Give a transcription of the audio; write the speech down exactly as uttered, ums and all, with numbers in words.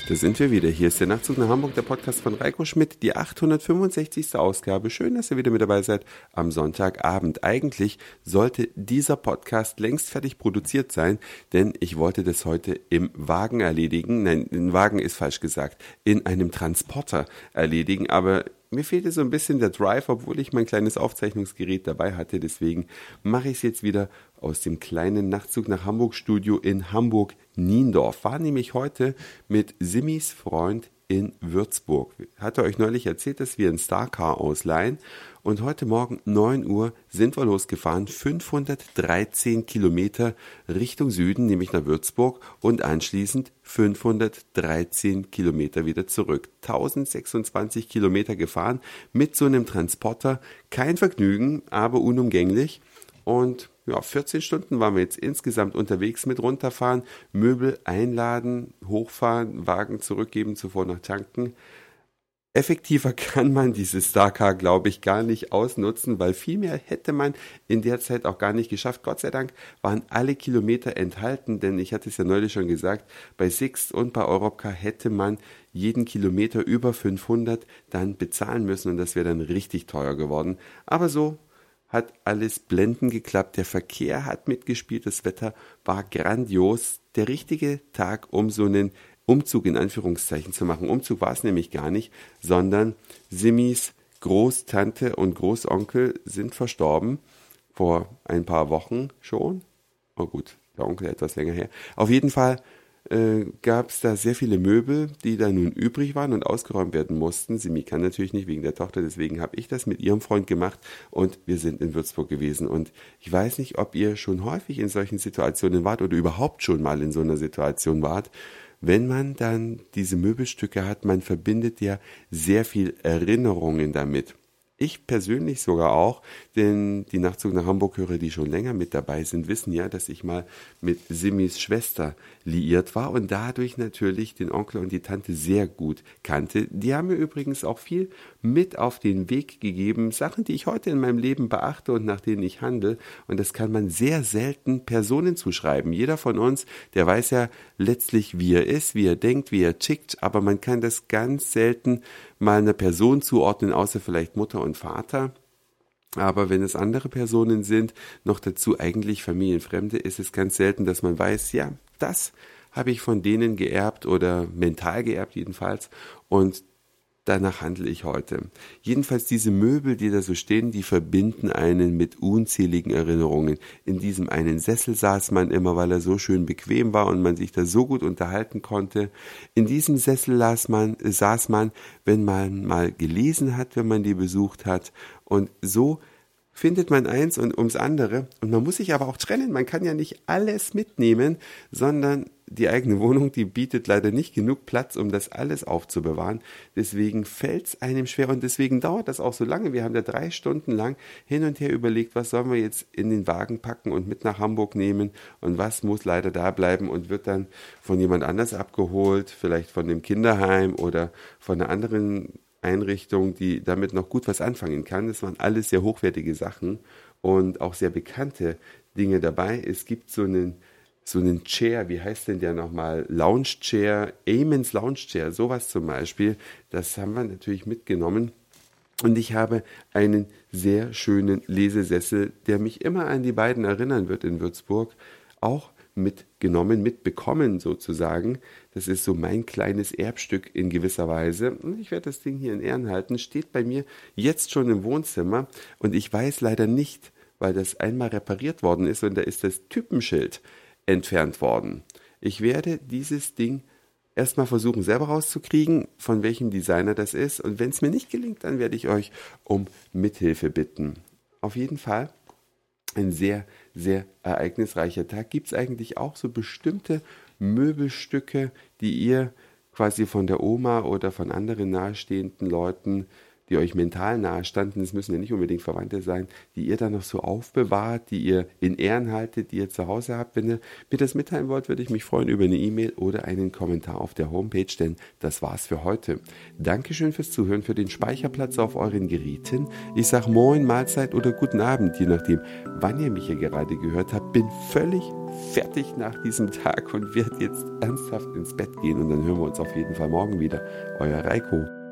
Da sind wir wieder. Hier ist der Nachtzug nach Hamburg, der Podcast von Reiko Schmidt, die achthundertfünfundsechzigste Ausgabe. Schön, dass ihr wieder mit dabei seid am Sonntagabend. Eigentlich sollte dieser Podcast längst fertig produziert sein, denn ich wollte das heute im Wagen erledigen. Nein, im Wagen ist falsch gesagt, in einem Transporter erledigen, aber mir fehlte so ein bisschen der Drive, obwohl ich mein kleines Aufzeichnungsgerät dabei hatte. Deswegen mache ich es jetzt wieder aus dem kleinen Nachtzug nach Hamburg Studio in Hamburg-Niendorf. War nämlich heute mit Simis Freund in Würzburg. Hatte euch neulich erzählt, dass wir ein Starcar ausleihen. Und heute Morgen neun Uhr sind wir losgefahren, fünfhundertdreizehn Kilometer Richtung Süden, nämlich nach Würzburg, und anschließend fünfhundertdreizehn Kilometer wieder zurück. tausendsechsundzwanzig Kilometer gefahren mit so einem Transporter. Kein Vergnügen, aber unumgänglich. Und ja, vierzehn Stunden waren wir jetzt insgesamt unterwegs mit runterfahren, Möbel einladen, hochfahren, Wagen zurückgeben, zuvor noch tanken. Effektiver kann man dieses Starcar, glaube ich, gar nicht ausnutzen, weil viel mehr hätte man in der Zeit auch gar nicht geschafft. Gott sei Dank waren alle Kilometer enthalten, denn ich hatte es ja neulich schon gesagt, bei Sixt und bei Europcar hätte man jeden Kilometer über fünfhundert dann bezahlen müssen und das wäre dann richtig teuer geworden. Aber so hat alles blendend geklappt, der Verkehr hat mitgespielt, das Wetter war grandios, der richtige Tag, um so einen Umzug in Anführungszeichen zu machen. Umzug war es nämlich gar nicht, sondern Simis Großtante und Großonkel sind verstorben, vor ein paar Wochen schon. Oh gut, der Onkel etwas länger her. Auf jeden Fall äh, gab es da sehr viele Möbel, die da nun übrig waren und ausgeräumt werden mussten. Simi kann natürlich nicht wegen der Tochter, deswegen habe ich das mit ihrem Freund gemacht und wir sind in Würzburg gewesen. Und ich weiß nicht, ob ihr schon häufig in solchen Situationen wart oder überhaupt schon mal in so einer Situation wart. Wenn man dann diese Möbelstücke hat, man verbindet ja sehr viel Erinnerungen damit. Ich persönlich sogar auch, denn die Nachtzug nach Hamburg-Hörer, die schon länger mit dabei sind, wissen ja, dass ich mal mit Simis Schwester liiert war und dadurch natürlich den Onkel und die Tante sehr gut kannte. Die haben mir übrigens auch viel mit auf den Weg gegeben, Sachen, die ich heute in meinem Leben beachte und nach denen ich handle. Und das kann man sehr selten Personen zuschreiben. Jeder von uns, der weiß ja letztlich, wie er ist, wie er denkt, wie er tickt, aber man kann das ganz selten mal einer Person zuordnen, außer vielleicht Mutter und Vater. Aber wenn es andere Personen sind, noch dazu eigentlich Familienfremde, ist es ganz selten, dass man weiß, ja, das habe ich von denen geerbt oder mental geerbt jedenfalls und danach handle ich heute. Jedenfalls diese Möbel, die da so stehen, die verbinden einen mit unzähligen Erinnerungen. In diesem einen Sessel saß man immer, weil er so schön bequem war und man sich da so gut unterhalten konnte. In diesem Sessel saß man, saß man, wenn man mal gelesen hat, wenn man die besucht hat. Und so findet man eins und ums andere. Und man muss sich aber auch trennen. Man kann ja nicht alles mitnehmen, sondern die eigene Wohnung, die bietet leider nicht genug Platz, um das alles aufzubewahren. Deswegen fällt es einem schwer und deswegen dauert das auch so lange. Wir haben da drei Stunden lang hin und her überlegt, was sollen wir jetzt in den Wagen packen und mit nach Hamburg nehmen und was muss leider da bleiben und wird dann von jemand anders abgeholt, vielleicht von dem Kinderheim oder von einer anderen Einrichtung, die damit noch gut was anfangen kann. Das waren alles sehr hochwertige Sachen und auch sehr bekannte Dinge dabei. Es gibt so einen so einen Chair, wie heißt denn der nochmal? Lounge Chair, Amens Lounge Chair, sowas zum Beispiel. Das haben wir natürlich mitgenommen. Und ich habe einen sehr schönen Lesesessel, der mich immer an die beiden erinnern wird in Würzburg, auch mitgenommen, mitbekommen sozusagen. Das ist so mein kleines Erbstück in gewisser Weise. Und ich werde das Ding hier in Ehren halten. Steht bei mir jetzt schon im Wohnzimmer. Und ich weiß leider nicht, weil das einmal repariert worden ist und da ist das Typenschild entfernt worden. Ich werde dieses Ding erstmal versuchen selber rauszukriegen, von welchem Designer das ist. Und wenn es mir nicht gelingt, dann werde ich euch um Mithilfe bitten. Auf jeden Fall ein sehr, sehr ereignisreicher Tag. Gibt es eigentlich auch so bestimmte Möbelstücke, die ihr quasi von der Oma oder von anderen nahestehenden Leuten die euch mental nahe standen, es müssen ja nicht unbedingt Verwandte sein, die ihr dann noch so aufbewahrt, die ihr in Ehren haltet, die ihr zu Hause habt. Wenn ihr mir das mitteilen wollt, würde ich mich freuen über eine E-Mail oder einen Kommentar auf der Homepage, denn das war's für heute. Dankeschön fürs Zuhören, für den Speicherplatz auf euren Geräten. Ich sag Moin, Mahlzeit oder guten Abend, je nachdem, wann ihr mich hier gerade gehört habt. Bin völlig fertig nach diesem Tag und werde jetzt ernsthaft ins Bett gehen und dann hören wir uns auf jeden Fall morgen wieder. Euer Reiko.